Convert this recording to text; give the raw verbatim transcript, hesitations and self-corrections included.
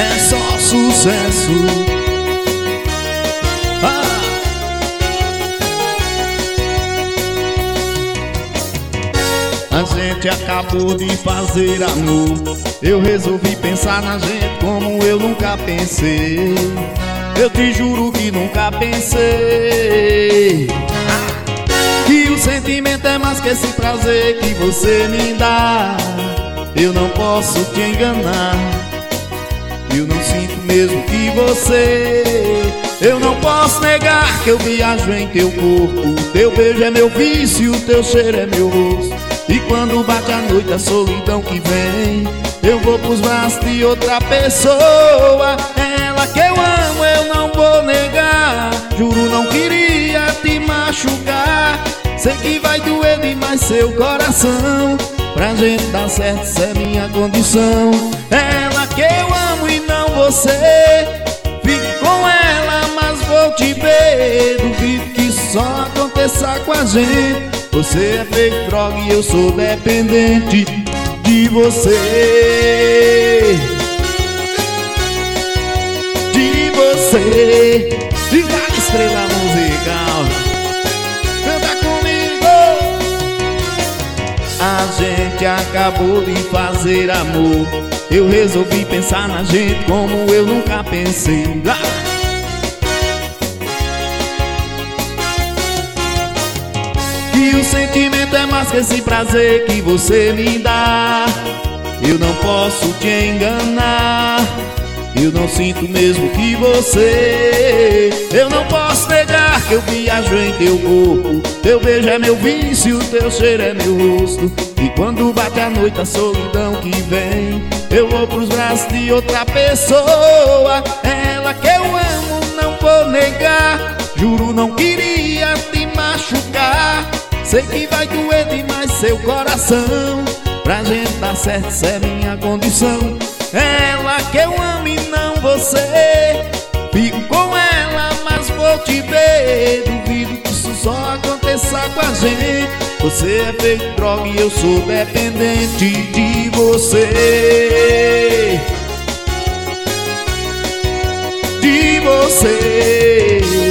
é só sucesso. Ah. A gente acabou de fazer amor. Eu resolvi pensar na gente como eu nunca pensei. Eu te juro que nunca pensei que o sentimento é mais que esse prazer que você me dá. Eu não posso te enganar, eu não sinto mesmo que você. Eu não posso negar que eu viajo em teu corpo. Teu beijo é meu vício, teu cheiro é meu rosto. E quando bate a noite a solidão que vem, eu vou pros braços de outra pessoa. Ela que eu amo, eu não vou negar. Juro, não queria te machucar. Sei que vai doer demais seu coração. Pra gente dar certo, isso é minha condição. Ela que eu amo e não você. Fique com ela, mas vou te ver. Duvido que só aconteça com a gente. Você é feito droga e eu sou dependente de você. De você. De cada estrela musical, canta comigo. A gente acabou de fazer amor. Eu resolvi pensar na gente como eu nunca pensei. Ah! Que o sentimento é mais que esse prazer que você me dá. Eu não posso te enganar, eu não sinto mesmo que você. Eu não posso negar que eu viajo em teu corpo. Teu beijo é meu vício, teu cheiro é meu rosto. E quando bate a noite a solidão que vem, eu vou pros braços de outra pessoa. Ela que eu amo, não vou negar. Juro, não queria te machucar. Sei que vai doer demais seu coração. Pra gente dar certo, isso é minha condição. Ela que eu amo e não você. Fico com ela, mas vou te ver. Duvido que isso só aconteça com a gente. Você é feito droga e eu sou dependente de você. De você.